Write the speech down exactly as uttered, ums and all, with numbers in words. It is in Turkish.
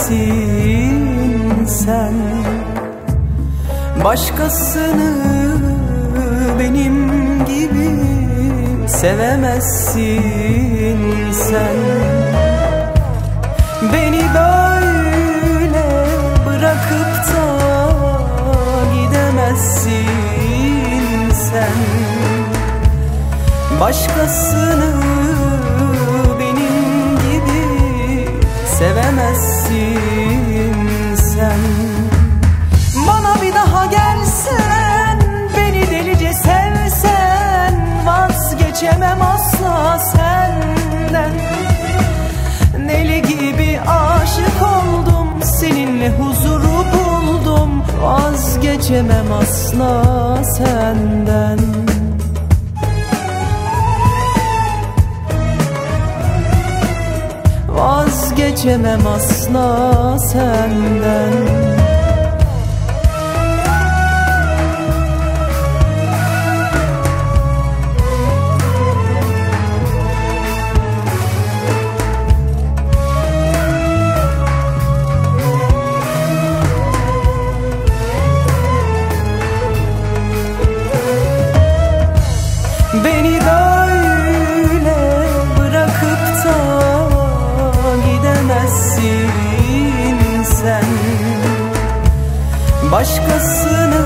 gidemezsin sen. Başkasını benim gibi sevemezsin sen. Beni böyle bırakıp da gidemezsin sen. Başkasını benim gibi sevemezsin sen. Bana bir daha gelsen, beni delice sevsen, vazgeçemem asla senden. Deli gibi aşık oldum, seninle huzuru buldum, vazgeçemem asla senden. Vazgeçemem asla senden. Beni böyle bırakıp da gidemezsin sen. Başkasını